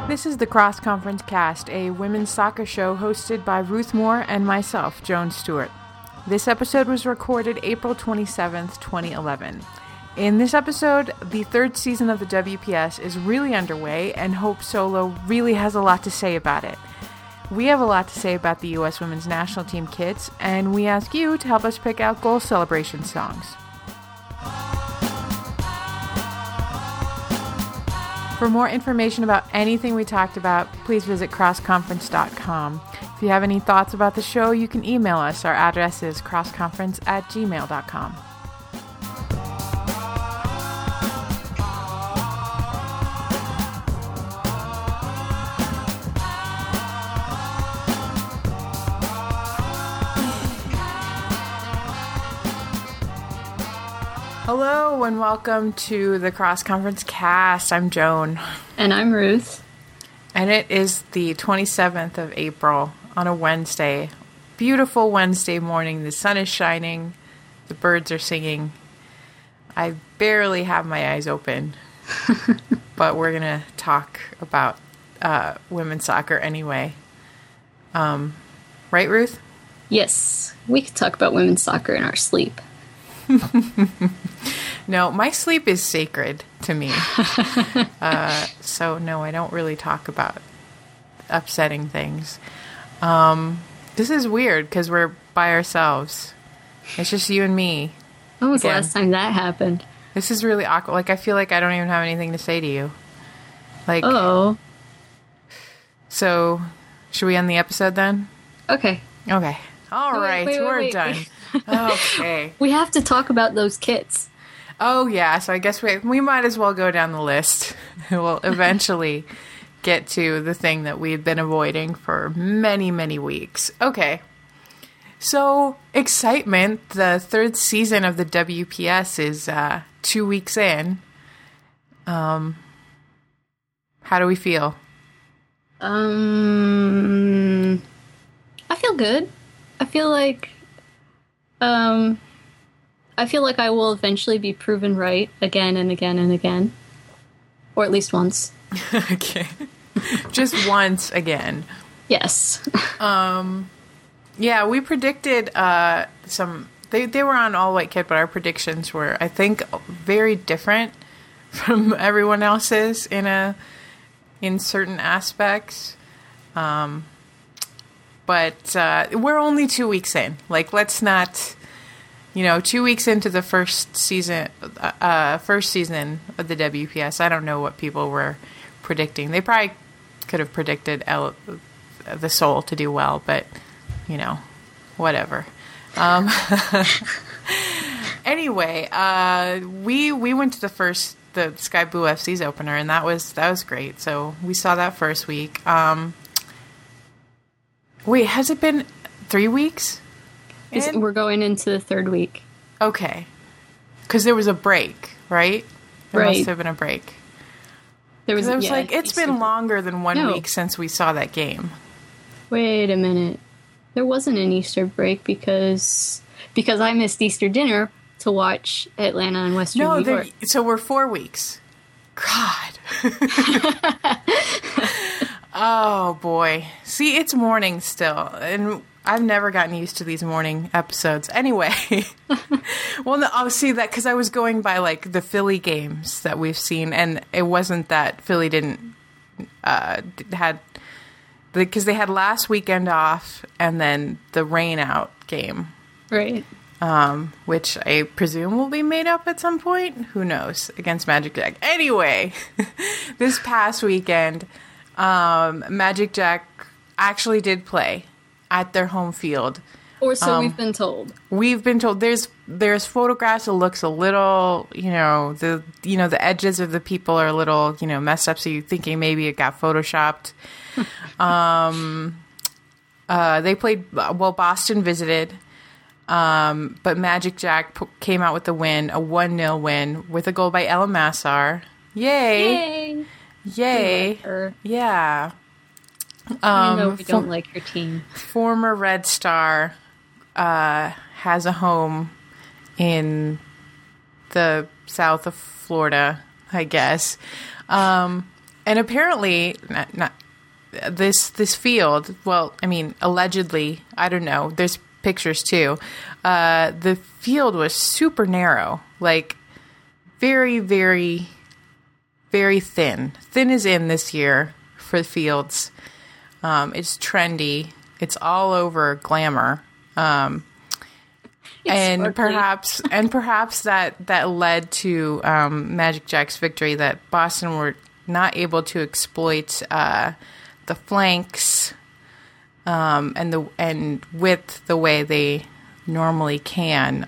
This is the Cross Conference Cast, a women's soccer show hosted by Ruth Moore and myself, Joan Stewart. This episode was recorded April 27th, 2011. In this episode, the third season of the WPS is really underway, and Hope Solo really has a lot to say about it. We have a lot to say about the U.S. Women's National Team kits, and we ask you to help us pick out goal celebration songs. For more information about anything we talked about, please visit crossconference.com. If you have any thoughts about the show, you can email us. Our address is crossconference@gmail.com. Hello and welcome to the Cross Conference Cast. I'm Joan. And I'm Ruth. And it is the 27th of April on a Wednesday. Beautiful Wednesday morning. The sun is shining. The birds are singing. I barely have my eyes open. But we're going to talk about women's soccer anyway. Right, Ruth? Yes. We could talk about women's soccer in our sleep. No, my sleep is sacred to me. So no, I don't really talk about upsetting things. This is weird because we're by ourselves. It's just you and me. When was the last time that happened? This is really awkward. Like, I feel like I don't even have anything to say to you. Like, oh. So, should we end the episode then? Okay. Okay. All right, we're done. Okay. We have to talk about those kits. Oh, yeah. So I guess we might as well go down the list. We'll eventually get to the thing that we've been avoiding for many, many weeks. Okay. So, excitement. The third season of the WPS is 2 weeks in. How do we feel? I feel good. I feel like I will eventually be proven right again and again and again. Or at least once. Okay. Just once again. Yes. Yeah, we predicted some... They were on all white kit, but our predictions were, I think, very different from everyone else's in certain aspects. But we're only 2 weeks in. Like, let's not... 2 weeks into the first season of the WPS, I don't know what people were predicting. They probably could have predicted the Soul to do well, but, whatever. Anyway, we went to the Sky Blue FC's opener, and that was great. So we saw that first week. Wait, has it been 3 weeks? We're going into the third week. Okay. Because there was a break, right? There must have been a break. It's been longer than 1 week since we saw that game. Wait a minute. There wasn't an Easter break because I missed Easter dinner to watch Atlanta and Western New York. So we're 4 weeks. God. Oh, boy. See, it's morning still, and I've never gotten used to these morning episodes. Anyway, well, no, I'll see that because I was going by, like, the Philly games that we've seen, and it wasn't that Philly didn't because they had last weekend off, and then the rain out game. Right. Which I presume will be made up at some point. Who knows? Against Magic Jack. Anyway, this past weekend... Magic Jack actually did play at their home field. Or so we've been told. We've been told. There's photographs. It looks a little, the edges of the people are a little, messed up. So you're thinking maybe it got photoshopped. They played, Boston visited. But Magic Jack came out with the win, a 1-0 win with a goal by Ella Massar. Yay! Yay. Yeah. I know we don't like your team. Former Red Star has a home in the south of Florida, I guess. And apparently, not this field. Well, I mean, allegedly, I don't know. There's pictures too. The field was super narrow, like very, very, very thin. Thin as in this year for fields. It's trendy. It's all over glamour. And perhaps that led to Magic Jack's victory, that Boston were not able to exploit the flanks and width the way they normally can.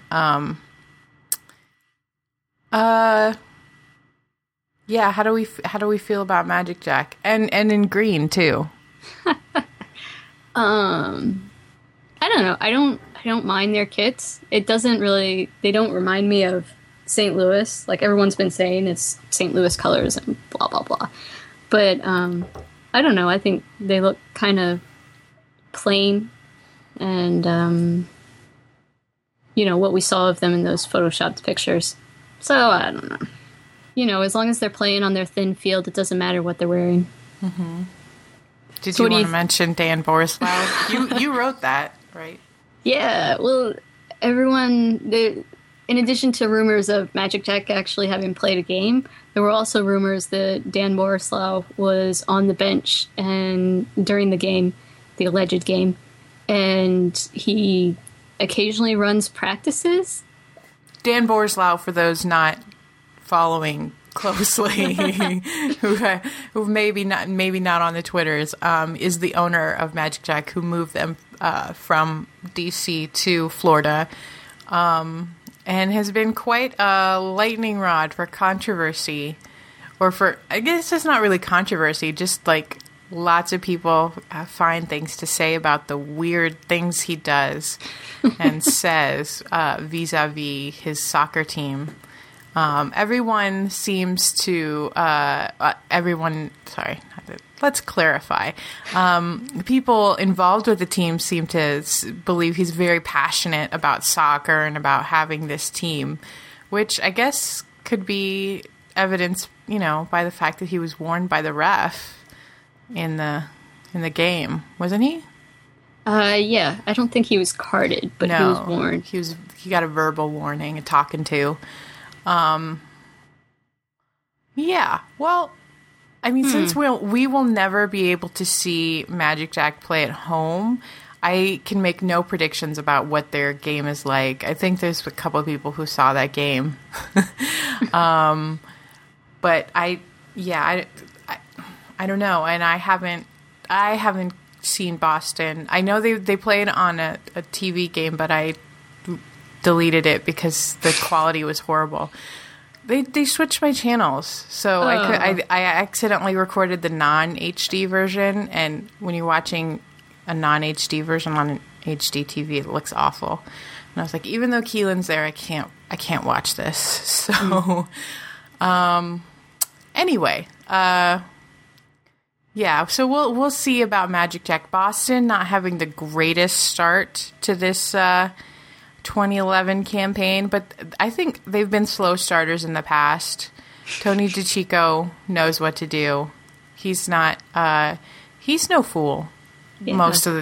Yeah, how do we feel about Magic Jack and in green too? I don't know. I don't mind their kits. They don't remind me of St. Louis. Like everyone's been saying, it's St. Louis colors and blah, blah, blah. But, I don't know. I think they look kind of plain and, what we saw of them in those photoshopped pictures. So, I don't know. As long as they're playing on their thin field, it doesn't matter what they're wearing. Mm-hmm. Did you want to mention Dan Borislav? You wrote that, right? Yeah, well, everyone, in addition to rumors of Magic Jack actually having played a game, there were also rumors that Dan Borislav was on the bench and during the game, the alleged game, and he occasionally runs practices. Dan Borislav, for those not following closely, who maybe not on the Twitters, is the owner of Magic Jack, who moved them from DC to Florida, and has been quite a lightning rod for controversy, or for, I guess it's not really controversy, just like lots of people find things to say about the weird things he does and says vis-a-vis his soccer team. Everyone seems to, let's clarify. People involved with the team seem to believe he's very passionate about soccer and about having this team, which I guess could be evidenced, by the fact that he was warned by the ref in the game, wasn't he? Yeah. I don't think he was carded, but he was warned. He got a verbal warning, a talking to. Yeah, well, I mean, since we will never be able to see Magic Jack play at home, I can make no predictions about what their game is like. I think there's a couple of people who saw that game. But I don't know, and I haven't seen Boston. I know they played on a TV game, but I deleted it because the quality was horrible. They switched my channels, so I accidentally recorded the non-HD version, and when you're watching a non-HD version on HD TV, it looks awful. And I was like, even though Keelan's there, I can't watch this. So, anyway, yeah. So we'll see about Magic Jack. Boston not having the greatest start to this 2011 campaign, but I think they've been slow starters in the past. Tony DeCicco knows what to do. He's not. He's no fool. Yeah. Mostly.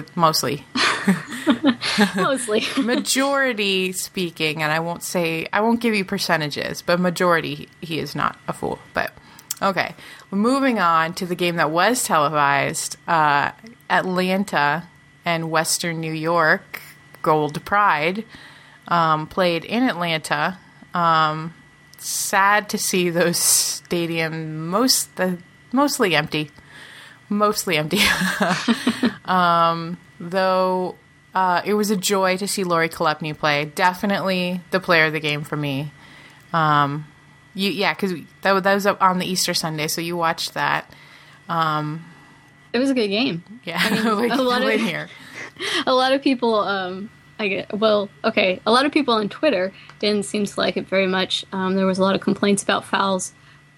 Mostly. Majority speaking, and I won't give you percentages, but majority, he is not a fool. But okay, moving on to the game that was televised. Atlanta and Western New York, Gold Pride, played in Atlanta. Sad to see those stadiums mostly empty. Though it was a joy to see Lori Kolepny play. Definitely the player of the game for me. Because that was up on the Easter Sunday, so you watched that. It was a good game. Yeah, a lot of people. A lot of people on Twitter didn't seem to like it very much. There was a lot of complaints about fouls,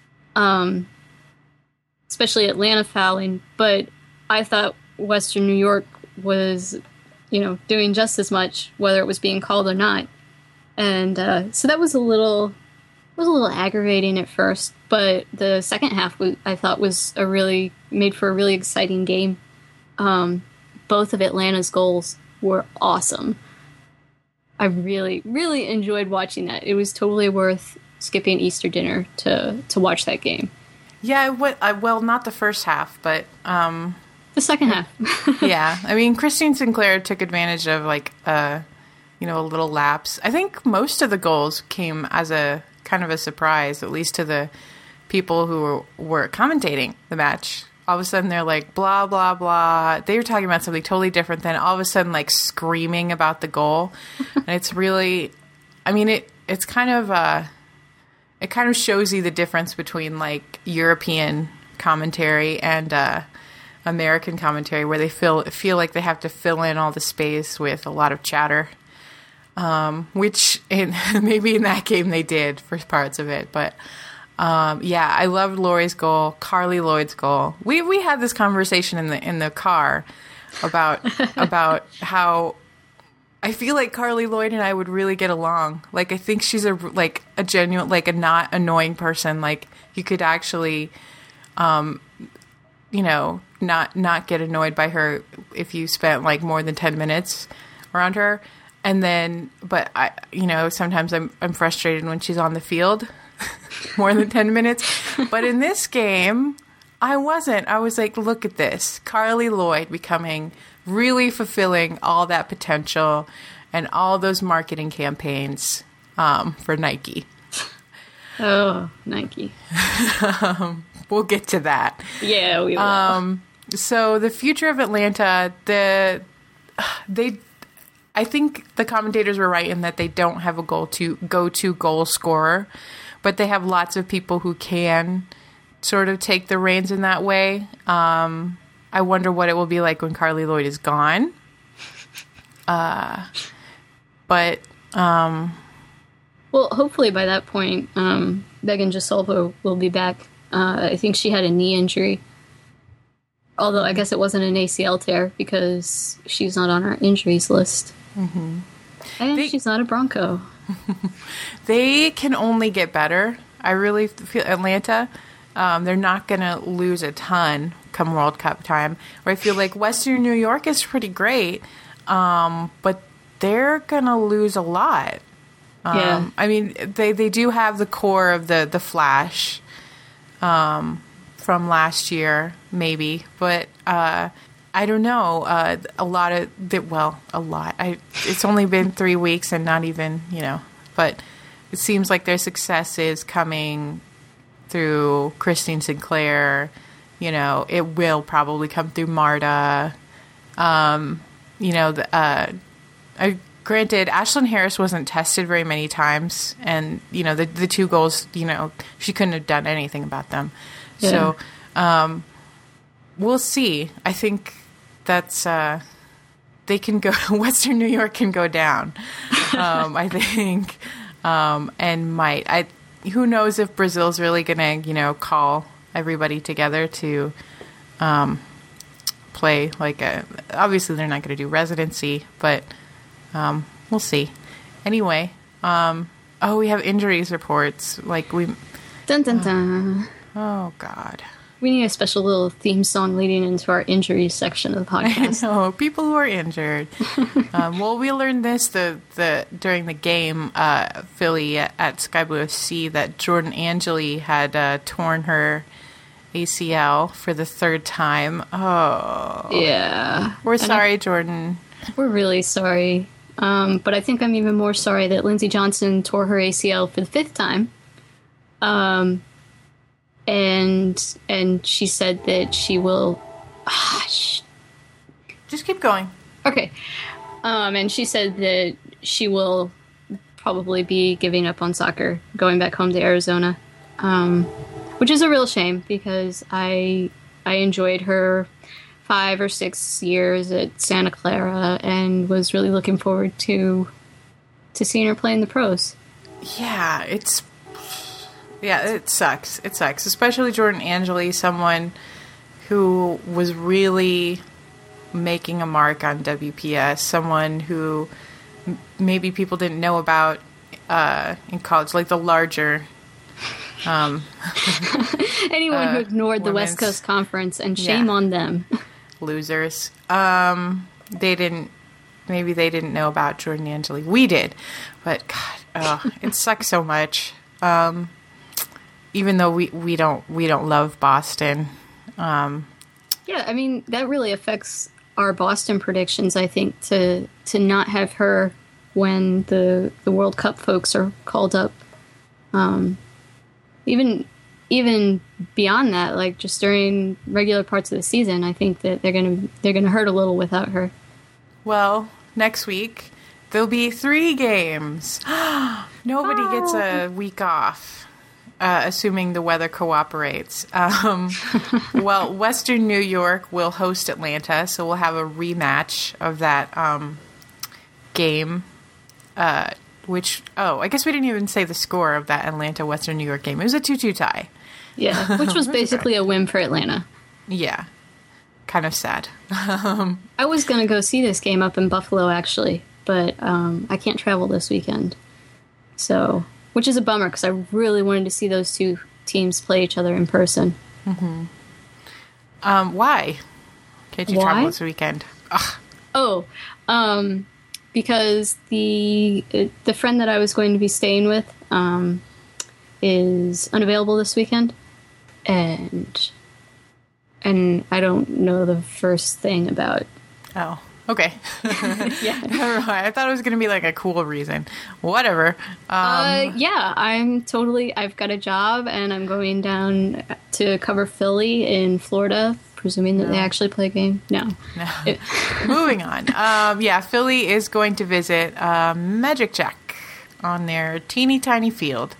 especially Atlanta fouling. But I thought Western New York was, doing just as much, whether it was being called or not. And so that was a little was a little aggravating at first, but the second half I thought was made for a really exciting game. Both of Atlanta's goals were awesome. I really, really enjoyed watching that. It was totally worth skipping Easter dinner to watch that game. Yeah, well, not the first half, but the second half. Yeah, I mean, Christine Sinclair took advantage of a little lapse. I think most of the goals came as a kind of a surprise, at least to the people who were commentating the match. All of a sudden, they're like, blah, blah, blah. They were talking about something totally different than all of a sudden, like, screaming about the goal. And it's really, I mean, it's kind of, it kind of shows you the difference between, like, European commentary and American commentary, where they feel like they have to fill in all the space with a lot of chatter. Which maybe in that game they did for parts of it, but yeah, I loved Lori's goal, Carly Lloyd's goal. We had this conversation in the car about how I feel like Carly Lloyd and I would really get along. Like, I think she's a genuine, like, a not annoying person. Like, you could actually, not get annoyed by her if you spent like more than 10 minutes around her. And then, but I, sometimes I'm frustrated when she's on the field more than 10 minutes. But in this game, I wasn't. I was like, look at this. Carly Lloyd becoming really fulfilling all that potential and all those marketing campaigns for Nike. Oh, Nike. We'll get to that. Yeah, we will. So the future of Atlanta, I think the commentators were right in that they don't have a go-to goal scorer, but they have lots of people who can sort of take the reins in that way. I wonder what it will be like when Carly Lloyd is gone. But well, hopefully by that point, Megan Gisolvo will be back. I think she had a knee injury. Although I guess it wasn't an ACL tear because she's not on our injuries list. Mm-hmm. And she's not a Bronco. They can only get better. I really feel Atlanta, they're not going to lose a ton come World Cup time. Where I feel like Western New York is pretty great, but they're going to lose a lot. Yeah. I mean, they do have the core of the Flash from last year, maybe, but I don't know. A lot. It's only been 3 weeks and not even, but it seems like their success is coming through Christine Sinclair. It will probably come through Marta. Granted, Ashlyn Harris wasn't tested very many times, and the two goals, she couldn't have done anything about them. Yeah. So we'll see. I think that's they can go. Western New York can go down. I think, and might. Who knows if Brazil's really gonna call everybody together to play like a. Obviously, they're not going to do residency, but we'll see. Anyway, we have injuries reports. Like we. Dun dun dun. Oh God. We need a special little theme song leading into our injuries section of the podcast. I know, people who are injured. Well, we learned this during the game, Philly at Sky Blue FC, that Jordan Angeli had torn her ACL for the third time. Oh. Yeah. We're sorry, Jordan. We're really sorry. But I think I'm even more sorry that Lindsey Johnson tore her ACL for the fifth time. And she said that she will... Just keep going. Okay. And she said that she will probably be giving up on soccer, going back home to Arizona, which is a real shame because I enjoyed her 5 or 6 years at Santa Clara and was really looking forward to seeing her play in the pros. Yeah, it sucks. It sucks, especially Jordan Angeli, someone who was really making a mark on WPS, someone who maybe people didn't know about in college, like the larger Anyone who ignored the West Coast Conference, and shame on them. Losers. Maybe they didn't know about Jordan Angeli. We did. But, God, it sucks so much. Even though we don't love Boston. Yeah, I mean, that really affects our Boston predictions, I think, to not have her when the World Cup folks are called up. Even beyond that, like just during regular parts of the season, I think that they're gonna hurt a little without her. Well, next week there'll be 3 games. Nobody gets a week off, assuming the weather cooperates. Well, Western New York will host Atlanta, so we'll have a rematch of that game. Which, I guess we didn't even say the score of that Atlanta-Western New York game. It was a 2-2 tie. Yeah, which was basically a win for Atlanta. Yeah. Kind of sad. I was going to go see this game up in Buffalo, actually, but I can't travel this weekend. So, which is a bummer, because I really wanted to see those two teams play each other in person. Mm-hmm. Why? Can't you travel this weekend? Ugh. Because the friend that I was going to be staying with is unavailable this weekend, and I don't know the first thing about. Oh, okay. Yeah, Never mind. I thought it was going to be like a cool reason. Whatever. Yeah, I've got a job, and I'm going down to cover Philly in Florida. Presuming that they actually play a game? No. Moving on. Yeah, Philly is going to visit Magic Jack on their teeny tiny field.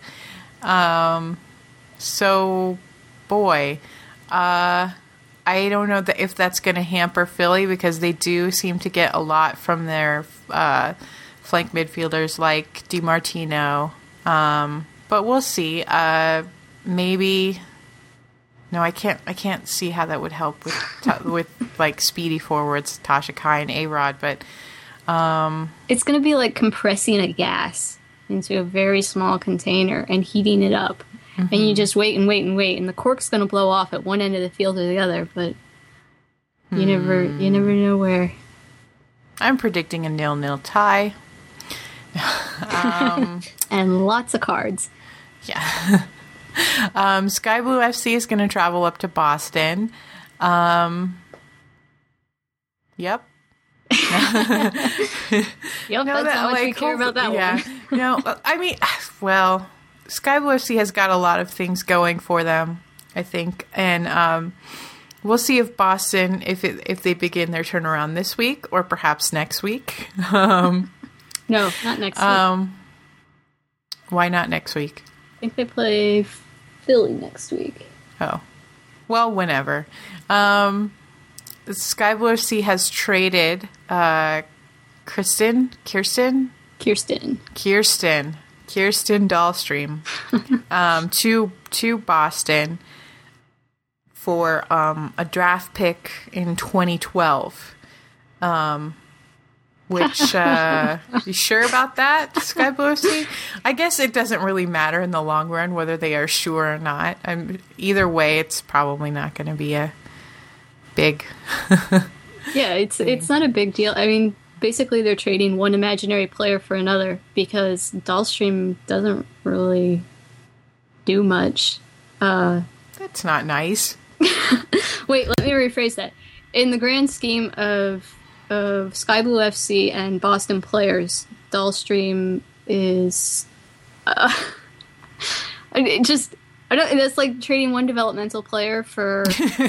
So, boy, I don't know if that's going to hamper Philly, because they do seem to get a lot from their flank midfielders like DiMartino. But we'll see. Maybe. No, I can't see how that would help with like speedy forwards, Tasha Kai and A-Rod, but it's going to be like compressing a gas into a very small container and heating it up. Mm-hmm. And you just wait and wait and wait, and the cork's going to blow off at one end of the field or the other, but you never know where. I'm predicting a 0-0 tie. And lots of cards. Yeah. Sky Blue FC is going to travel up to Boston. Yep. Yep, no, that's how much we care about that one. No, I mean, well, Sky Blue FC has got a lot of things going for them, I think, and we'll see if Boston, if they begin their turnaround this week or perhaps next week. No, not next week. Why not next week? I think they play Philly next week. Oh. Well, whenever. Sky Blue FC has traded Kirsten Dahlstrom to Boston for a draft pick in 2012. Which, you sure about that, Sky Blue FC? I guess it doesn't really matter in the long run whether they are sure or not. Either way, it's probably not going to be a big... Yeah, it's not a big deal. I mean, basically they're trading one imaginary player for another, because Dahlstrom doesn't really do much. That's not nice. Wait, let me rephrase that. In the grand scheme of Sky Blue FC and Boston players, Dahlstrom is that's like trading one developmental player for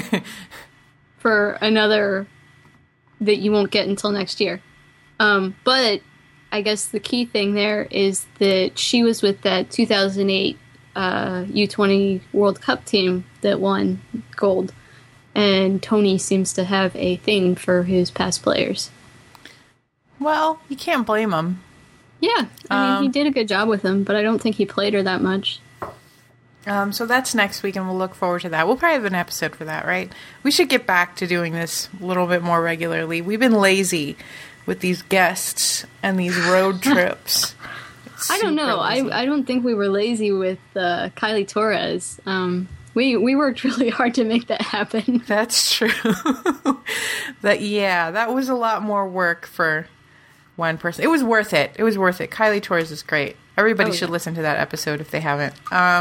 another that you won't get until next year. But I guess the key thing there is that she was with that 2008 U20 World Cup team that won gold. And Tony seems to have a thing for his past players. Well, you can't blame him. Yeah, I mean, he did a good job with them, but I don't think he played her that much. So that's next week, and we'll look forward to that. We'll probably have an episode for that, right? We should get back to doing this a little bit more regularly. We've been lazy with these guests and these road trips. I don't know. I don't think we were lazy with Kylie Torres. We worked really hard to make that happen. That's true. That was a lot more work for one person. It was worth it. It was worth it. Kylie Torres is great. Everybody should listen to that episode if they haven't.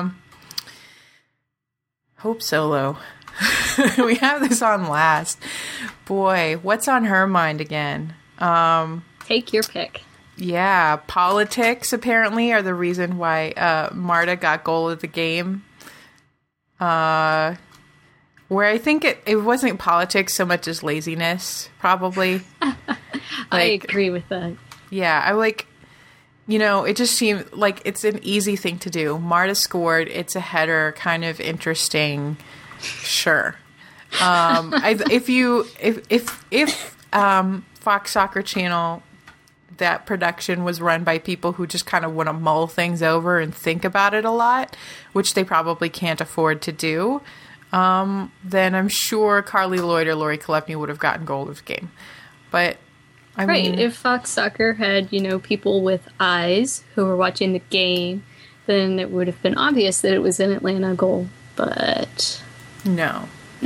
Hope Solo. We have this on last. Boy, what's on her mind again? Take your pick. Yeah, politics apparently are the reason why Marta got goal of the game. Where I think it wasn't politics so much as laziness, probably. I agree with that. Yeah, it just seemed like it's an easy thing to do. Marta scored. It's a header, kind of interesting. Sure. If Fox Soccer Channel, that production was run by people who just kind of want to mull things over and think about it a lot, which they probably can't afford to do, then I'm sure Carly Lloyd or Lori Kalepny would have gotten goal of the game. But I mean, if Fox Soccer had, people with eyes who were watching the game, then it would have been obvious that it was an Atlanta goal. But no.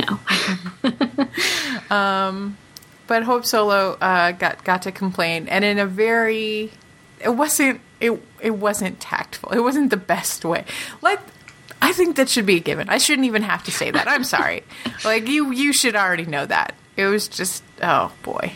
But Hope Solo got to complain, and in a very, it wasn't tactful. It wasn't the best way. I think that should be a given. I shouldn't even have to say that. I'm sorry. You should already know that. It was just, oh boy.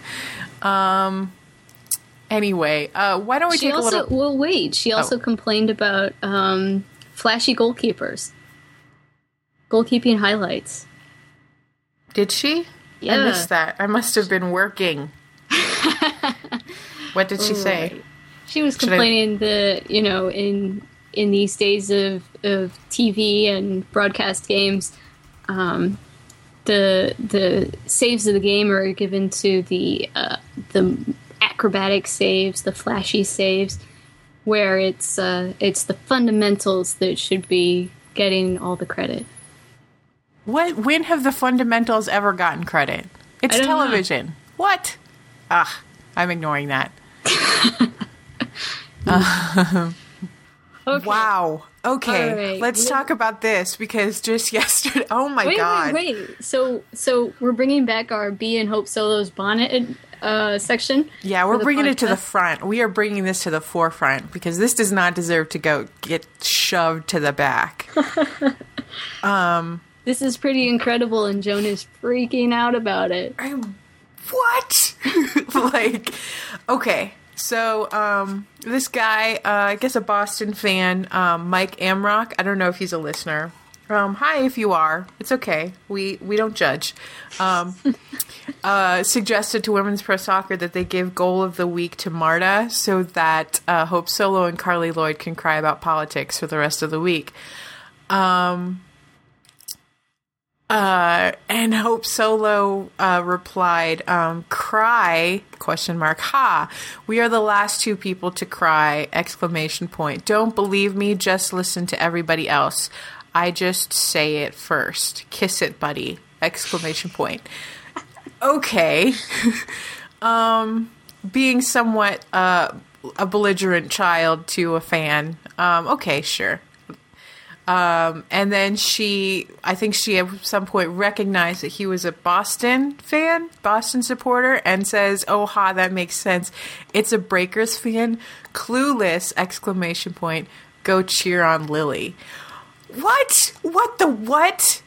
Anyway, why don't we take a little... Well, wait. She also complained about flashy goalkeepers. Goalkeeping highlights. Did she? Yeah. I missed that. I must have been working. What did she say? She was complaining that, in these days of TV and broadcast games, the saves of the game are given to the acrobatic saves, the flashy saves, where it's the fundamentals that should be getting all the credit. When have the fundamentals ever gotten credit? It's television. Know. What? I'm ignoring that. Okay. Wow. Okay, right. Let's talk about this, because just yesterday... Oh, my God. Wait. So we're bringing back our Bee and Hope Solo's bonnet section? Yeah, we're bringing it to the front. We are bringing this to the forefront, because this does not deserve to get shoved to the back. This is pretty incredible, and Joan is freaking out about it. What? Okay. So, this guy, I guess a Boston fan, Mike Amrock, I don't know if he's a listener. Hi, if you are. It's okay. We don't judge. Suggested to Women's Pro Soccer that they give goal of the week to Marta, so that Hope Solo and Carly Lloyd can cry about politics for the rest of the week. And Hope Solo replied, cry, ? Ha, we are the last two people to cry, ! Don't believe me, just listen to everybody else. I just say it first. Kiss it, buddy, ! Okay. Being somewhat a belligerent child to a fan, okay, sure. And then I think she at some point recognized that he was a Boston supporter, and says, oh, ha, that makes sense. It's a Breakers fan. Clueless, ! Go cheer on Lily. What? What the what?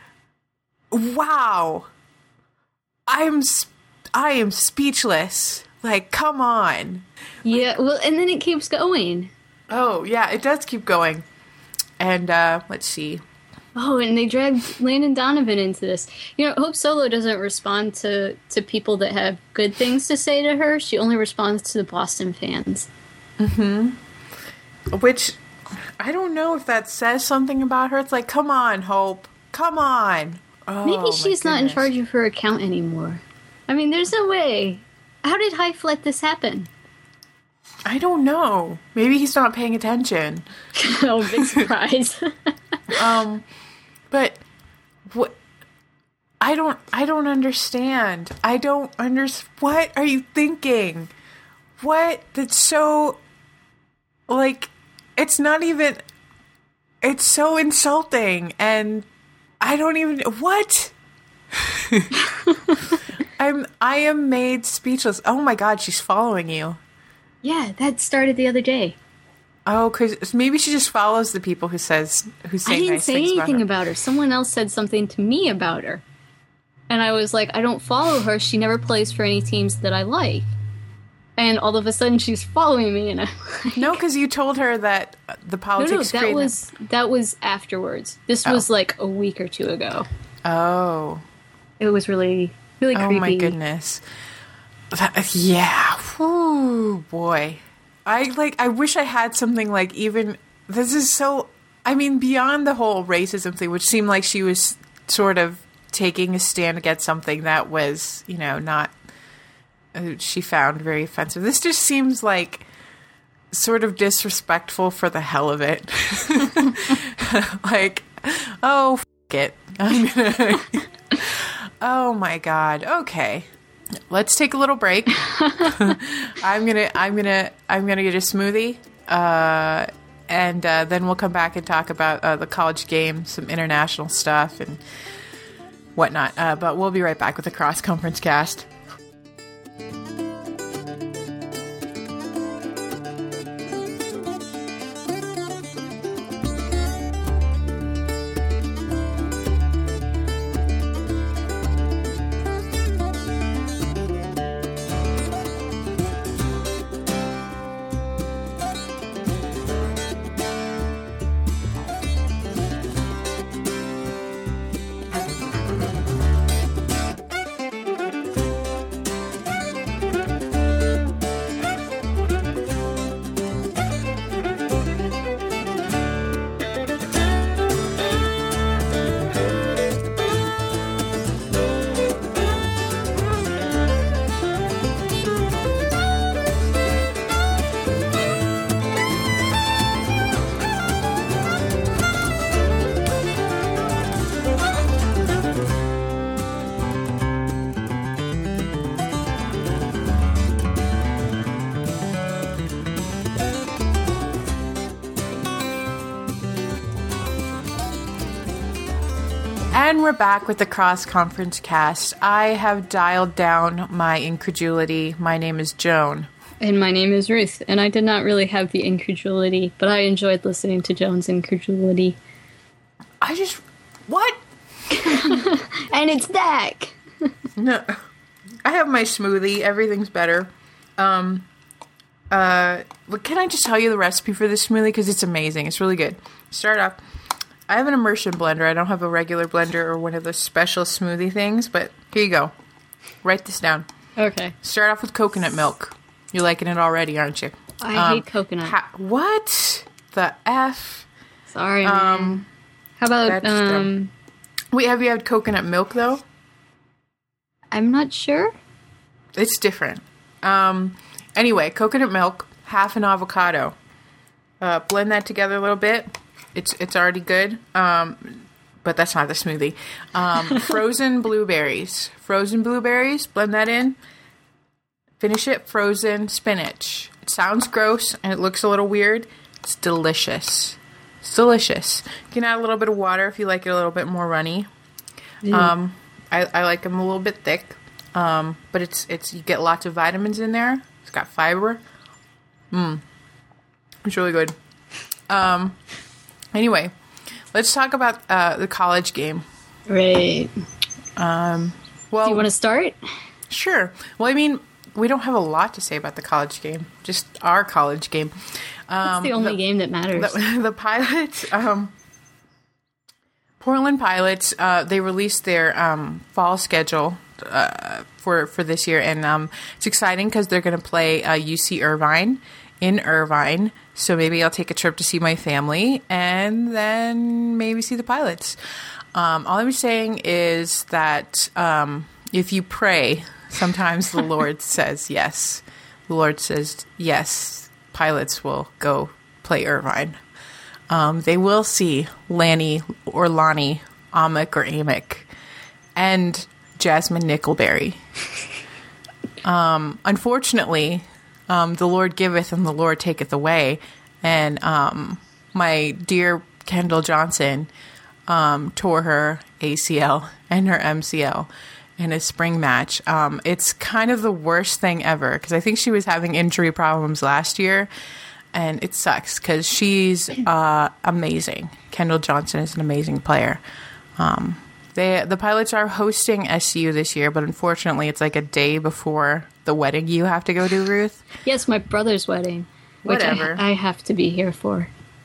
Wow. I am speechless. Come on. Yeah, well, and then it keeps going. Oh, yeah, it does keep going. And, let's see. Oh, and they dragged Landon Donovan into this. Hope Solo doesn't respond to people that have good things to say to her. She only responds to the Boston fans. Mm-hmm. Which, I don't know if that says something about her. It's come on, Hope. Come on. Oh, maybe she's not in charge of her account anymore. I mean, there's no way. How did Hype let this happen? I don't know. Maybe he's not paying attention. Oh, big surprise. But what? I don't understand. What are you thinking? What? That's so. like, it's not even, it's so insulting, and I don't even, what? I am made speechless. Oh my God, she's following you. Yeah, that started the other day. Oh, because maybe she just follows the people who say nice things about her. I didn't say anything about her. Someone else said something to me about her. And I was like, I don't follow her. She never plays for any teams that I like. And all of a sudden, she's following me, and I'm like... No, because you told her that the politics... No, that was afterwards. This was like a week or two ago. Oh. It was really, really creepy. Oh, my goodness. Yeah. Whew, boy. I wish I had something like even... This is so... I mean, beyond the whole racism thing, which seemed like she was sort of taking a stand against something that was, not... she found very offensive. This just seems like sort of disrespectful for the hell of it. Like, oh, it. I'm gonna... Oh my God. Okay. Let's take a little break. I'm gonna get a smoothie, and then we'll come back and talk about the college game, some international stuff, and whatnot. But we'll be right back with the Cross Conference Cast. And we're back with the Cross Conference Cast. I have dialed down my incredulity. My name is Joan. And my name is Ruth. And I did not really have the incredulity, but I enjoyed listening to Joan's incredulity. What? And it's back. No. I have my smoothie. Everything's better. Can I just tell you the recipe for this smoothie? Because it's amazing. It's really good. Start off. I have an immersion blender. I don't have a regular blender or one of those special smoothie things, but here you go. Write this down. Okay. Start off with coconut milk. You're liking it already, aren't you? I hate coconut. What the F? Sorry, man. How about, Wait, have you had coconut milk, though? I'm not sure. It's different. Anyway, coconut milk, half an avocado. Blend that together a little bit. It's already good, but that's not the smoothie. Frozen blueberries. Blend that in. Finish it. Frozen spinach. It sounds gross, and it looks a little weird. It's delicious. It's delicious. You can add a little bit of water if you like it a little bit more runny. I like them a little bit thick, but it's you get lots of vitamins in there. It's got fiber. It's really good. Anyway, let's talk about the college game. Right. Well, do you want to start? Sure. Well, I mean, we don't have a lot to say about the college game. Just our college game. It's the only game that matters. The Pilots, Portland Pilots, they released their fall schedule for this year, and it's exciting because they're going to play UC Irvine in Irvine. So maybe I'll take a trip to see my family and then maybe see the Pilots. All I'm saying is that if you pray, sometimes the Lord says yes. The Lord says yes, Pilots will go play Irvine. They will see Lanny or Lonnie, Amick or Amick, and Jasmine Nickelberry. Unfortunately, the Lord giveth and the Lord taketh away, and my dear Kendall Johnson tore her ACL and her MCL in a spring match. It's kind of the worst thing ever because I think she was having injury problems last year, and it sucks because she's amazing. Kendall Johnson is an amazing player. The Pilots are hosting SCU this year, but unfortunately it's like a day before the wedding you have to go to, Ruth. Yes, my brother's wedding. Whatever. Which I have to be here for.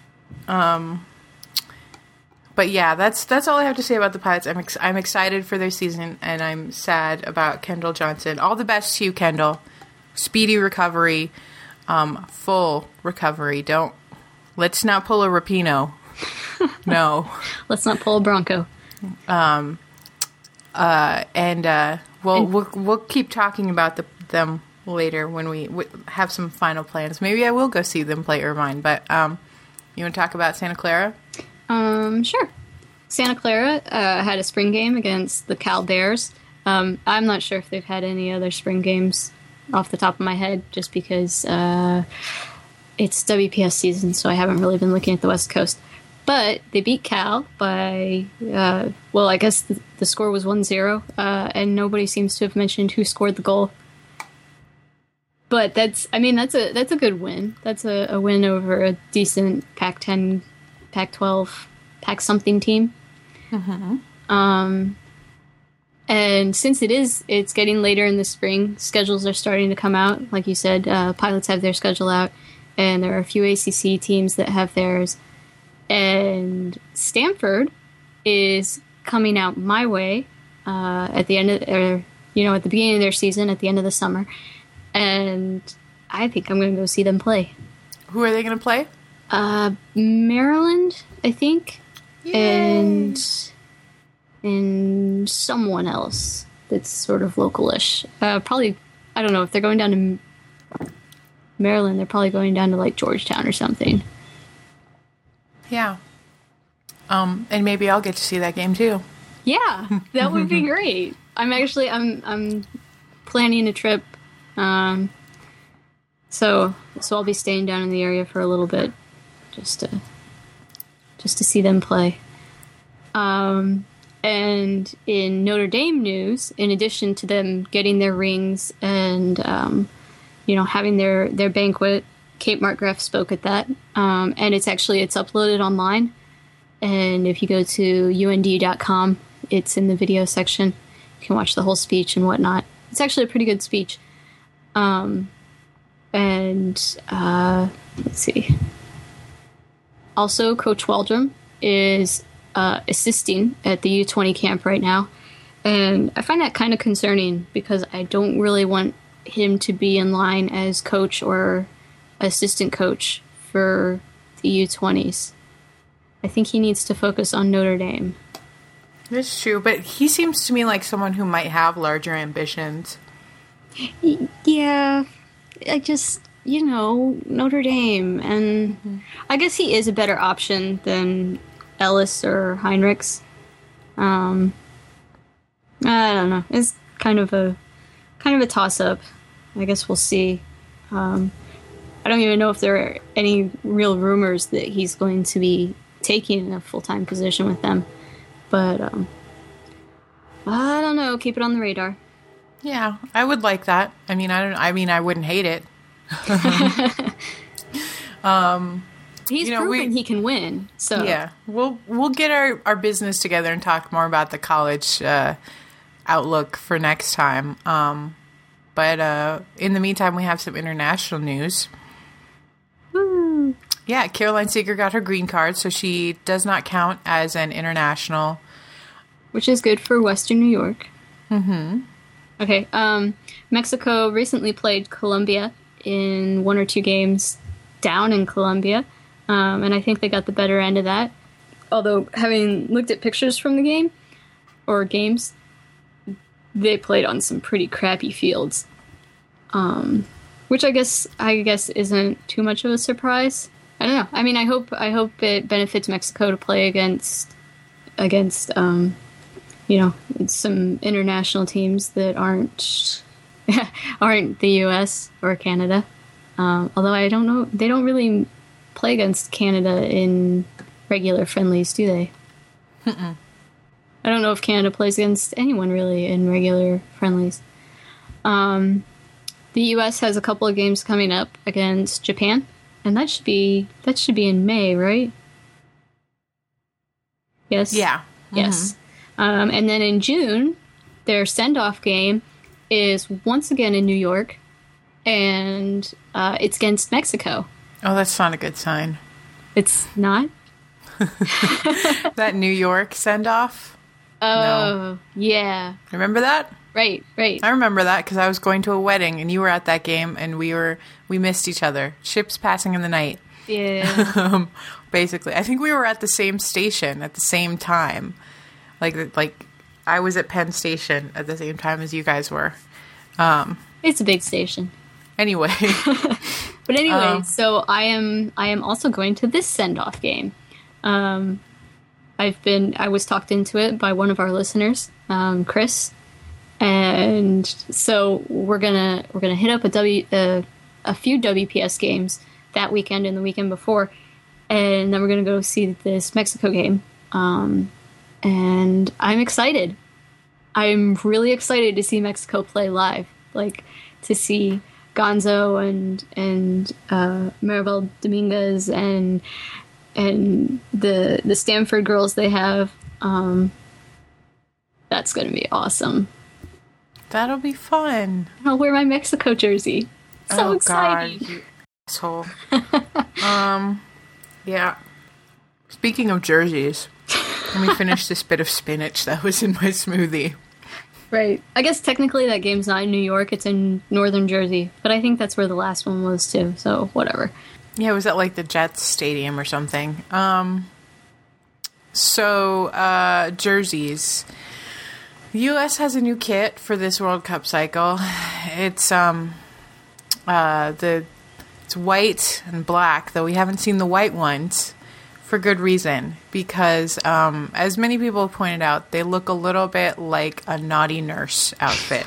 But yeah, that's all I have to say about the Pilots. I'm excited for their season, and I'm sad about Kendall Johnson. All the best to you, Kendall. Speedy recovery, full recovery. Let's not pull a Rapinoe. No. Let's not pull a Bronco. We'll keep talking about them later when we have some final plans. Maybe I will go see them play Irvine. But you want to talk about Santa Clara? Sure. Santa Clara had a spring game against the Cal Bears. I'm not sure if they've had any other spring games off the top of my head, just because it's WPS season, so I haven't really been looking at the West Coast. But they beat Cal by, I guess the score was 1-0, and nobody seems to have mentioned who scored the goal. But that's a good win. That's a win over a decent Pac-10, Pac-12, Pac-something team. Mm-hmm. And since it's getting later in the spring, schedules are starting to come out. Like you said, Pilots have their schedule out, and there are a few ACC teams that have theirs. And Stanford is coming out my way at the end of, at the beginning of their season, at the end of the summer. And I think I'm going to go see them play. Who are they going to play? Maryland, I think. Yay. And someone else that's sort of localish. Probably, I don't know, if they're going down to Maryland, they're probably going down to like Georgetown or something. Yeah. And maybe I'll get to see that game too. Yeah, that would be great. I'm planning a trip. So I'll be staying down in the area for a little bit, just to see them play. And in Notre Dame news, in addition to them getting their rings and having their banquet, Kate Markgraf spoke at that, and it's uploaded online. And if you go to UND.com, it's in the video section. You can watch the whole speech and whatnot. It's actually a pretty good speech. Let's see. Also, Coach Waldron is assisting at the U20 camp right now. And I find that kind of concerning because I don't really want him to be in line as coach or assistant coach for the U20s. I think he needs to focus on Notre Dame. That's true, but he seems to me like someone who might have larger ambitions. Yeah, I just, Notre Dame, and I guess he is a better option than Ellis or Heinrichs. I don't know. It's kind of a toss-up. I guess we'll see. I don't even know if there are any real rumors that he's going to be taking a full-time position with them. But I don't know. Keep it on the radar. Yeah, I would like that. I wouldn't hate it. He's proven he can win. So yeah, we'll get our business together and talk more about the college outlook for next time. But in the meantime, we have some international news. Woo. Yeah, Caroline Seeger got her green card, so she does not count as an international. Which is good for Western New York. Mm-hmm. Okay, Mexico recently played Colombia in 1 or 2 games down in Colombia, and I think they got the better end of that. Although, having looked at pictures from the game, or games, they played on some pretty crappy fields. Which I guess isn't too much of a surprise. I don't know. I mean, I hope it benefits Mexico to play against some international teams that aren't the U.S. or Canada. Although I don't know, they don't really play against Canada in regular friendlies, do they? Mm-mm. I don't know if Canada plays against anyone really in regular friendlies. The U.S. has a couple of games coming up against Japan, and that should be in May, right? Yes. Yeah. Mm-hmm. Yes. And then in June, their send-off game is once again in New York, and it's against Mexico. Oh, that's not a good sign. It's not? That New York send-off? Oh, no. Yeah. Remember that? Right. I remember that because I was going to a wedding, and you were at that game, and we missed each other. Ships passing in the night. Yeah. Basically. I think we were at the same station at the same time. Like I was at Penn Station at the same time as you guys were. It's a big station. Anyway. But anyway, so I am also going to this send-off game. I was talked into it by one of our listeners, Chris. And so we're gonna hit up a few WPS games that weekend and the weekend before, and then we're gonna go see this Mexico game. And I'm excited. I'm really excited to see Mexico play live, like to see Gonzo and Maribel Dominguez and the Stanford girls they have. That's gonna be awesome. That'll be fun. I'll wear my Mexico jersey. So excited. God, you asshole. Yeah. Speaking of jerseys, let me finish this bit of spinach that was in my smoothie. Right. I guess technically that game's not in New York, it's in Northern Jersey. But I think that's where the last one was too, so whatever. Yeah, it was at like the Jets Stadium or something. So jerseys. The U.S. has a new kit for this World Cup cycle. It's it's white and black, though we haven't seen the white ones for good reason. Because as many people have pointed out, they look a little bit like a naughty nurse outfit.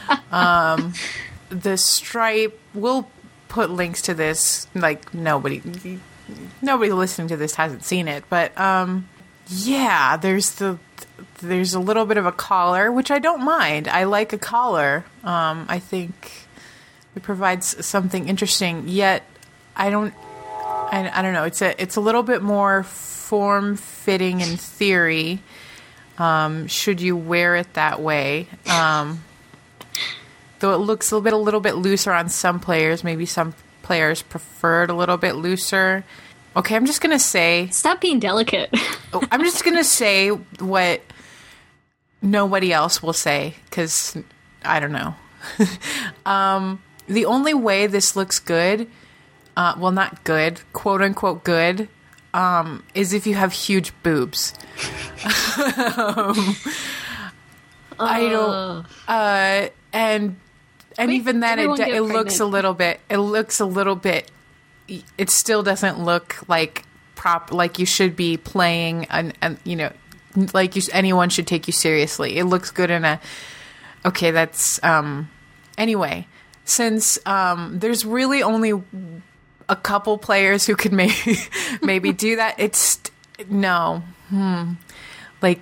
The stripe, we'll put links to this. Like nobody listening to this hasn't seen it, but yeah, there's a little bit of a collar, which I don't mind. I like a collar. I think it provides something interesting. Yet, I don't know. It's a little bit more form fitting in theory. Should you wear it that way? Though it looks a little bit looser on some players. Maybe some players prefer it a little bit looser. Okay, I'm just gonna say. Stop being delicate. I'm just gonna say what nobody else will say, because I don't know. The only way this looks good, well, not good, quote unquote good, is if you have huge boobs. I don't, and wait, even that it looks a little bit. It still doesn't look like like you should be playing, and like anyone should take you seriously. It looks good in okay, that's anyway, since there's really only a couple players who could maybe do that. It's no. Like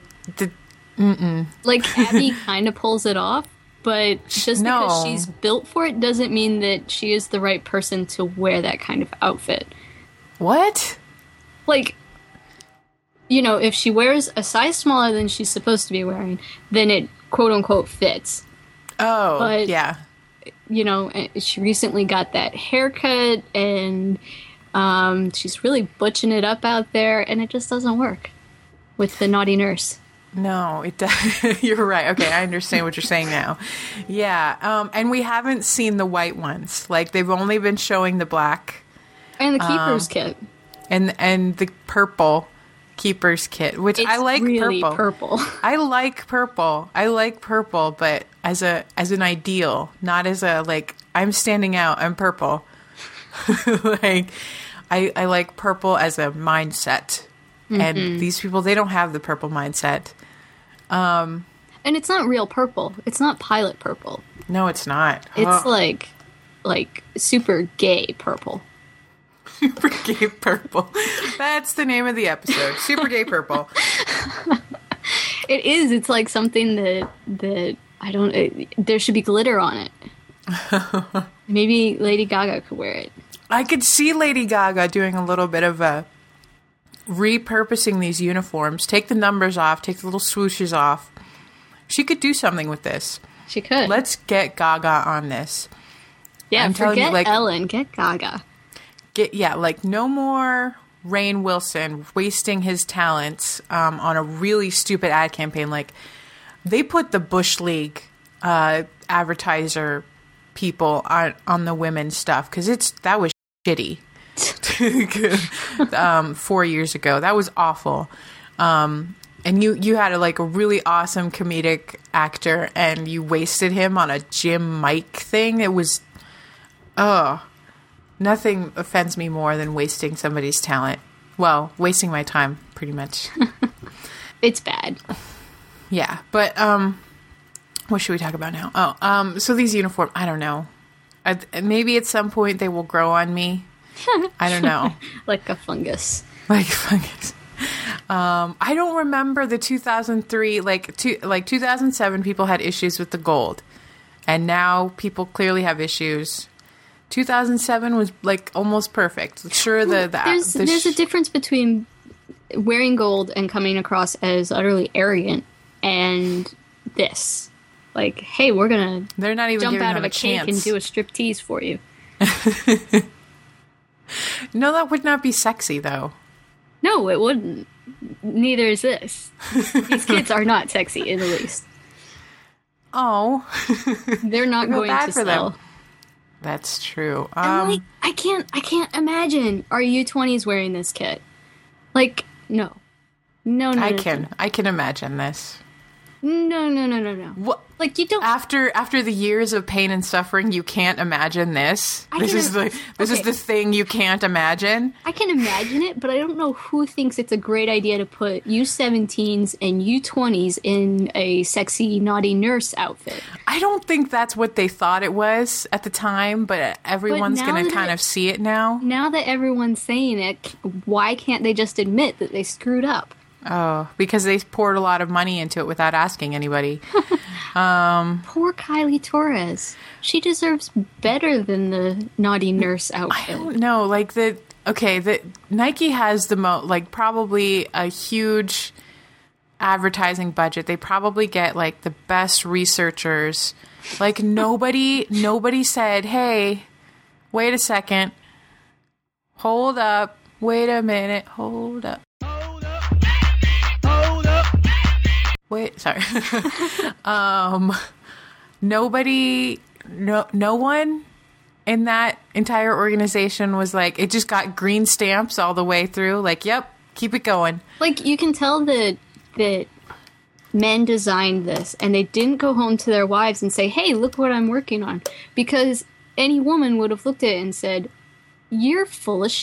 Abby kind of pulls it off, but just because she's built for it doesn't mean that she is the right person to wear that kind of outfit. What? Like, if she wears a size smaller than she's supposed to be wearing, then it quote-unquote fits. Oh, but, yeah. She recently got that haircut, and she's really butching it up out there, and it just doesn't work with the naughty nurse. No, it does. You're right. Okay, I understand what you're saying now. Yeah, and we haven't seen the white ones. Like, they've only been showing the black. And the keeper's kit. And the purple keeper's kit, which I like really purple. I like purple, but as an ideal, not as a, like, I'm standing out, I'm purple. Like, I like purple as a mindset. Mm-hmm. And these people, they don't have the purple mindset. And it's not real purple. It's not pilot purple. No, it's not. It's like super gay purple. Super Gay Purple. That's the name of the episode. Super Gay Purple. It is. It's like something that I don't. There should be glitter on it. Maybe Lady Gaga could wear it. I could see Lady Gaga doing a little bit of a repurposing these uniforms. Take the numbers off. Take the little swooshes off. She could do something with this. She could. Let's get Gaga on this. Yeah, I'm forget you, like, Ellen. Get Gaga. Like no more Rainn Wilson wasting his talents on a really stupid ad campaign. Like they put the Bush League advertiser people on the women's stuff because that was shitty. 4 years ago, that was awful. And you had a really awesome comedic actor, and you wasted him on a Jim Mike thing. It was, nothing offends me more than wasting somebody's talent. Well, wasting my time, pretty much. It's bad. Yeah, but what should we talk about now? So these uniforms, I don't know. Maybe at some point they will grow on me. I don't know. Like a fungus. Like fungus. I don't remember the 2003, 2007 people had issues with the gold. And now people clearly have issues. 2007 was almost perfect. Sure, there's a difference between wearing gold and coming across as utterly arrogant and this. Like, hey, we're gonna they're not even jump out of a chance. cake and do a striptease for you. No, that would not be sexy, though. No, it wouldn't. Neither is this. These kids are not sexy in the least. Oh, they're not going to sell. Them. That's true. And I can't imagine our U20s wearing this kit. No. No. I can imagine this. No. What? You don't. After the years of pain and suffering, you can't imagine this. This is the thing you can't imagine. I can imagine it, but I don't know who thinks it's a great idea to put U17s and U20s in a sexy, naughty nurse outfit. I don't think that's what they thought it was at the time, but everyone's going to kind of see it now. Now that everyone's saying it, why can't they just admit that they screwed up? Oh, because they poured a lot of money into it without asking anybody. Poor Kylie Torres. She deserves better than the naughty nurse outfit. I don't know. The Nike has the probably a huge advertising budget. They probably get the best researchers. Nobody said, "Hey, wait a second. Hold up. Wait a minute. Hold up." Wait, sorry. No one in that entire organization was it just got green stamps all the way through. Yep, keep it going. You can tell that men designed this and they didn't go home to their wives and say, hey, look what I'm working on. Because any woman would have looked at it and said, you're full of shit.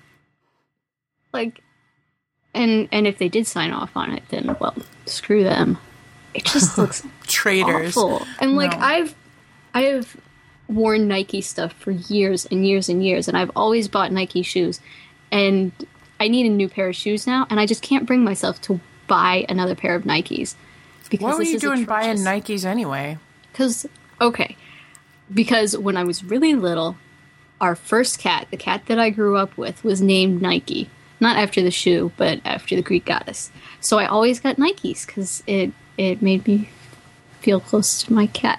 And if they did sign off on it, then, well, screw them. It just looks traitors. Awful. And, no. I have worn Nike stuff for years and years and years, and I've always bought Nike shoes. And I need a new pair of shoes now, and I just can't bring myself to buy another pair of Nikes. What were you doing buying Nikes anyway? Because when I was really little, our first cat, the cat that I grew up with, was named Nike. Not after the shoe, but after the Greek goddess. So I always got Nikes because it made me feel close to my cat.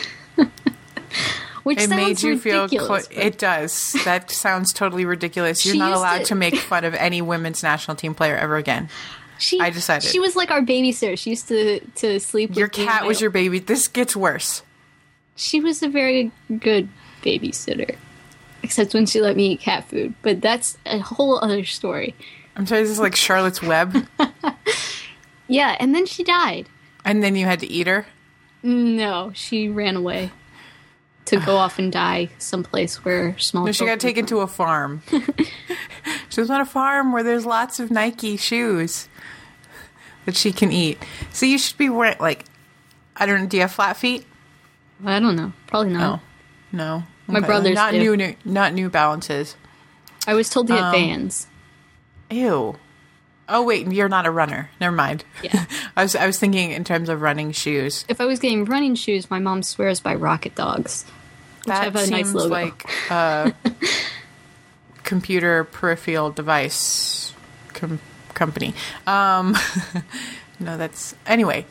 Which it made you feel close. It does. That sounds totally ridiculous. You're not allowed to make fun of any women's national team player ever again. I decided. She was like our babysitter. She used to sleep with your cat was your baby. This gets worse. She was a very good babysitter. Except when she let me eat cat food. But that's a whole other story. I'm sorry, this is like Charlotte's Web? Yeah, and then she died. And then you had to eat her? No, she ran away. To go off and die someplace where small No, she got taken to a farm. She was on a farm where there's lots of Nike shoes that she can eat. So you should be wearing, I don't know, do you have flat feet? I don't know. Probably not. No. My brothers not do. Not New Balances. I was told to get Vans. Ew. Oh wait, you're not a runner. Never mind. Yeah. I was thinking in terms of running shoes. If I was getting running shoes, my mom swears by Rocket Dogs, which That have a seems nice logo. like a computer peripheral device company. No, that's anyway.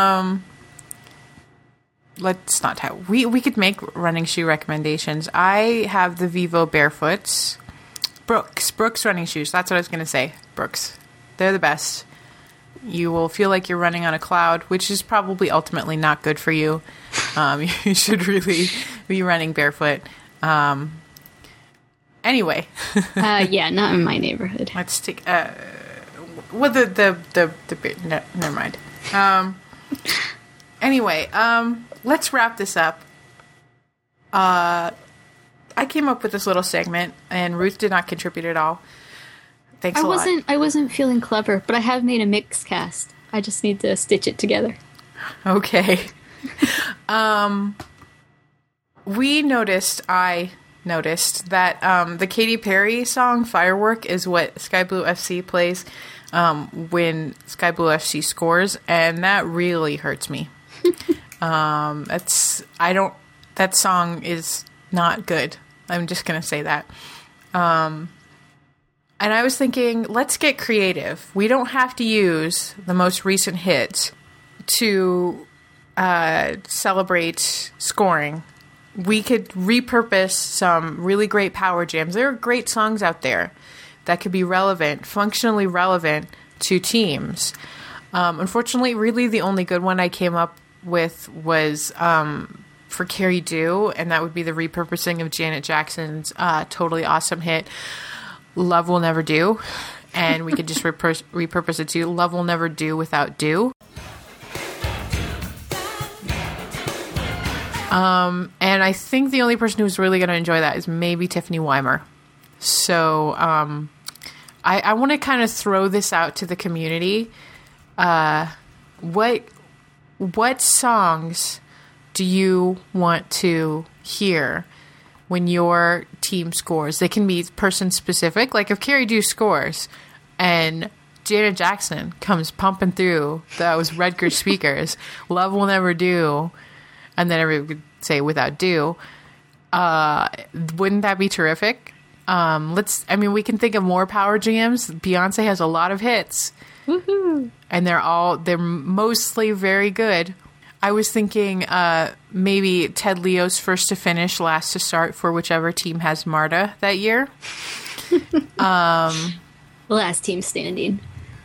Let's not have. We could make running shoe recommendations. I have the Vivo Barefoots. Brooks running shoes. That's what I was going to say. Brooks. They're the best. You will feel like you're running on a cloud, which is probably ultimately not good for you. You should really be running barefoot. Anyway. Yeah, not in my neighborhood. Let's take. Well, never mind. Anyway, let's wrap this up. I came up with this little segment, and Ruth did not contribute at all. Thanks a lot. I wasn't feeling clever, but I have made a mix cast. I just need to stitch it together. Okay. I noticed that the Katy Perry song "Firework" is what Sky Blue FC plays when Sky Blue FC scores, and that really hurts me. That song is not good. I'm just gonna say that. And I was thinking, let's get creative. We don't have to use the most recent hits to celebrate scoring. We could repurpose some really great power jams. There are great songs out there that could be relevant, functionally relevant to teams. Unfortunately, really the only good one I came up with was for Carrie Do, and that would be the repurposing of Janet Jackson's totally awesome hit, Love Will Never Do. And we could just repurpose it to Love Will Never Do Without Do. And I think the only person who's really going to enjoy that is maybe Tiffany Weimer. So I want to kind of throw this out to the community. What songs do you want to hear when your team scores? They can be person specific. Like if Carrie Do scores and Janet Jackson comes pumping through those Redgers speakers, Love Will Never Do, and then everybody could say Without Do, wouldn't that be terrific? We can think of more power jams. Beyonce has a lot of hits. Woohoo! And they're mostly very good. I was thinking maybe Ted Leo's First to Finish, Last to Start for whichever team has Marta that year. Last team standing.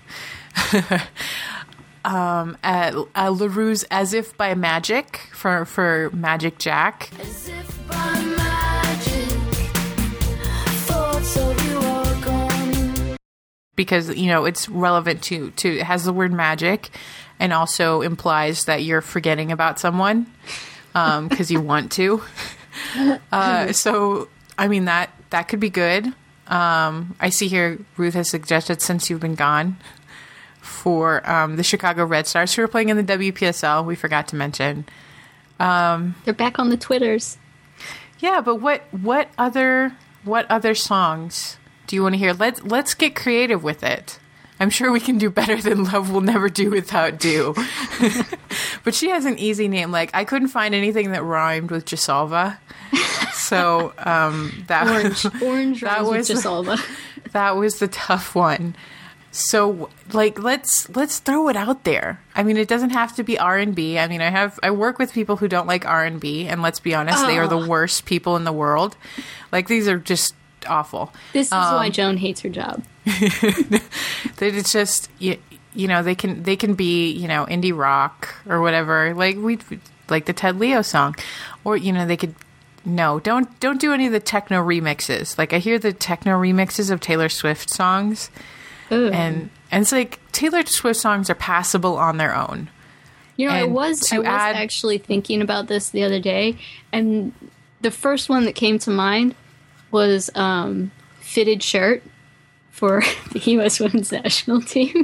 LaRue's As If by Magic for Magic Jack. As if by magic, thoughts of you are gone. Because, it's relevant to it has the word magic and also implies that you're forgetting about someone because you want to. So, that could be good. I see here Ruth has suggested Since You've Been Gone for the Chicago Red Stars who are playing in the WPSL. We forgot to mention. They're back on the Twitters. Yeah, but what other songs do you want to hear? Let's get creative with it. I'm sure we can do better than Love Will Never Do Without Do. But she has an easy name. Like, I couldn't find anything that rhymed with Gisalva. So Orange that was Gisalva. That was the tough one. So, let's throw it out there. It doesn't have to be R&B. I work with people who don't like R&B, and let's be honest, they are the worst people in the world. These are just awful. This is why Joan hates her job. It's just they can be indie rock or whatever, like the Ted Leo song, or they could. No, don't do any of the techno remixes. I hear the techno remixes of Taylor Swift songs. Ooh. And it's like Taylor Swift songs are passable on their own. I was actually thinking about this the other day, and the first one that came to mind was Fitted Shirt for the U.S. Women's National Team.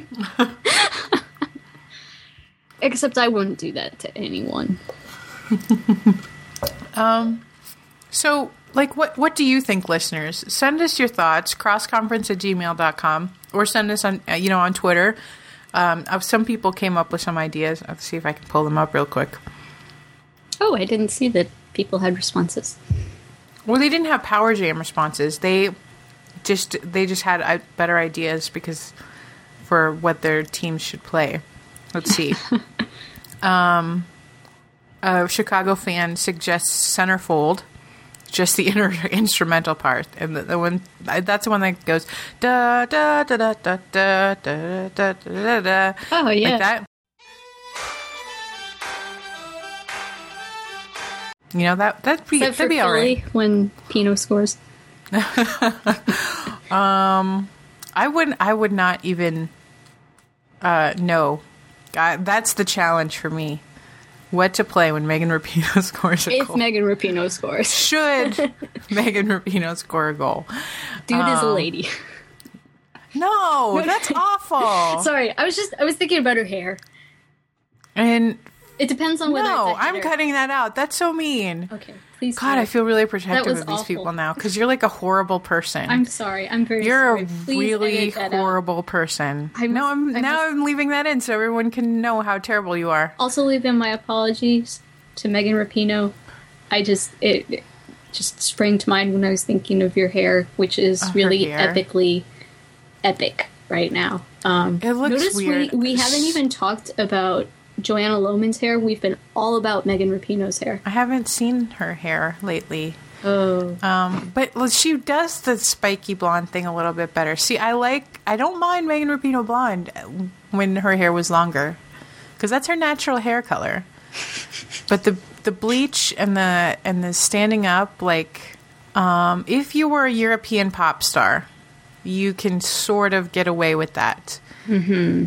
Except I wouldn't do that to anyone. So Like, what do you think, listeners? Send us your thoughts, crossconference@gmail.com, or send us on, on Twitter. Some people came up with some ideas. I'll see if I can pull them up real quick. Oh, I didn't see that people had responses. Well, they didn't have Power Jam responses. They just had better ideas for what their teams should play. Let's see. A Chicago fan suggests centerfold, just the instrumental part, and the one that's the one that goes da da da da da da da da da da. Oh yeah, like that. That'd be all right. When Pino scores. I would not even know. That's the challenge for me. What to play when Megan Rapinoe scores a goal. If Megan Rapinoe scores. Should Megan Rapinoe score a goal? Dude is a lady. No, that's awful. Sorry, I was thinking about her hair. And it depends on whether no, it's a I'm cutting that out. That's so mean. Okay, please. God, I feel really protective of these awful. people now because you're like a horrible person. I'm sorry. I'm very You're sorry. a Please really edit that horrible person. I'm leaving that in so everyone can know how terrible you are. Also, leave in my apologies to Megan Rapinoe. It just sprang to mind when I was thinking of your hair, which is really hair. epically epic right now. It looks notice weird. We haven't even talked about Joanna Lohman's hair. We've been all about Megan Rapinoe's hair. I haven't seen her hair lately. Oh. But she does the spiky blonde thing a little bit better. See, I don't mind Megan Rapinoe blonde when her hair was longer, because that's her natural hair color. But the bleach and the standing up, like, if you were a European pop star, you can sort of get away with that. Mm-hmm.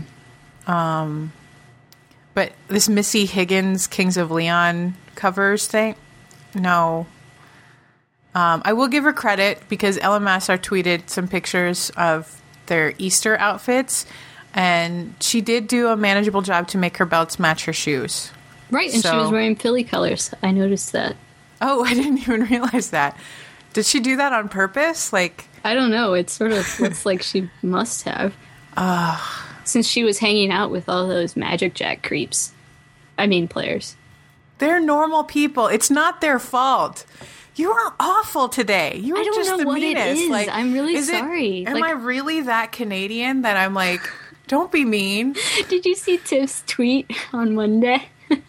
But this Missy Higgins Kings of Leon covers thing, no. I will give her credit because Ella Massar tweeted some pictures of their Easter outfits, and she did do a manageable job to make her belts match her shoes. Right, and she was wearing Philly colors. I noticed that. Oh, I didn't even realize that. Did she do that on purpose? Like, I don't know. It sort of looks like she must have. Since she was hanging out with all those Magic Jack creeps. I mean, players. They're normal people. It's not their fault. You are awful today. You are just the meanest. It is. Like, I'm really sorry. Am I really that Canadian that I'm like, don't be mean? Did you see Tiff's tweet on Monday?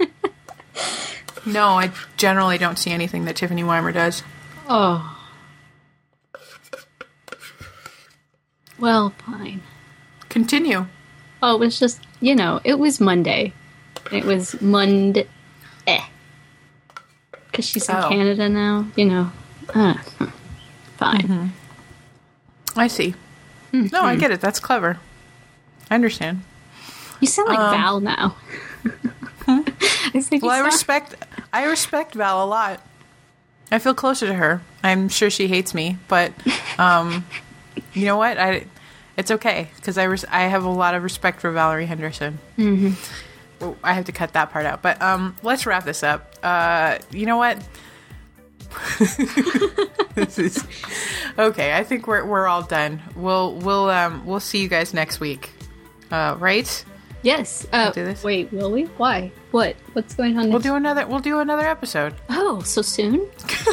No, I generally don't see anything that Tiffany Weimer does. Oh. Well, fine. Continue. Oh, it was just, it was Monday. It was Monday. Because she's in Canada now, Fine. Mm-hmm. I see. Mm-hmm. No, I get it. That's clever. I understand. You sound like Val now. I respect Val a lot. I feel closer to her. I'm sure she hates me, but you know what? It's okay because I have a lot of respect for Valerie Henderson. Mm-hmm. Well, I have to cut that part out, but let's wrap this up. You know what? This is okay. I think we're all done. We'll see you guys next week, right? Yes. We'll do this. Wait, will we? Why? What's going on next? We'll do another episode. Oh, so soon?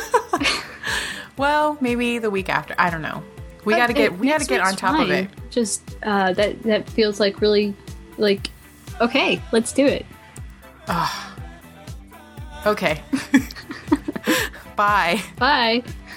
Well, maybe the week after. I don't know. We got to get on top of it. Just that feels like really like okay, let's do it. Okay. Bye. Bye.